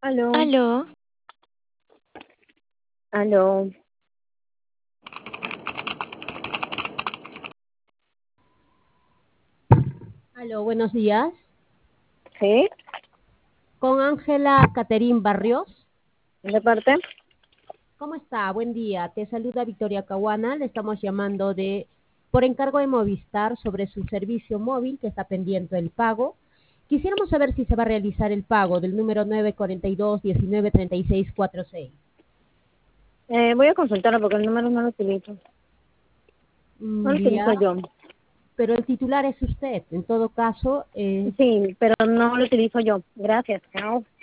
Aló, Aló, aló. Aló, buenos días. ¿Sí? Con Ángela Caterín Barrios. ¿De parte? ¿Cómo está? Buen día. Te saluda Victoria Caguana. Le estamos llamando por encargo de Movistar sobre su servicio móvil que está pendiente del pago. Quisiéramos saber si se va a realizar el pago del número 942-193646. Voy a consultarlo porque el número no lo utilizo. No lo utilizo Ya, yo. pero el titular es usted. En todo caso, Sí, pero no lo utilizo yo. Gracias. Chao.